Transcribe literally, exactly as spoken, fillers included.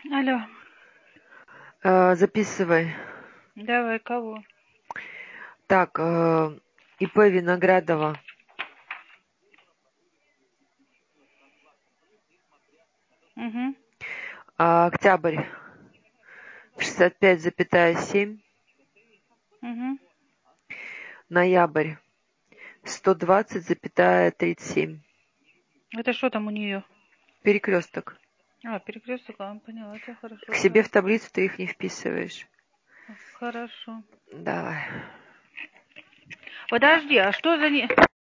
Алло. Э, записывай. Давай, кого? Так, э, ИП Виноградова. Угу. А, Октябрь. шестьдесят пять запятая семь. Угу. Ноябрь. сто двадцать запятая тридцать семь. Это что там у нее? Перекресток. А, перекресток, а, поняла тебя, хорошо. К себе в Так. таблицу ты их не вписываешь. Хорошо. Давай. Подожди, а что за... не-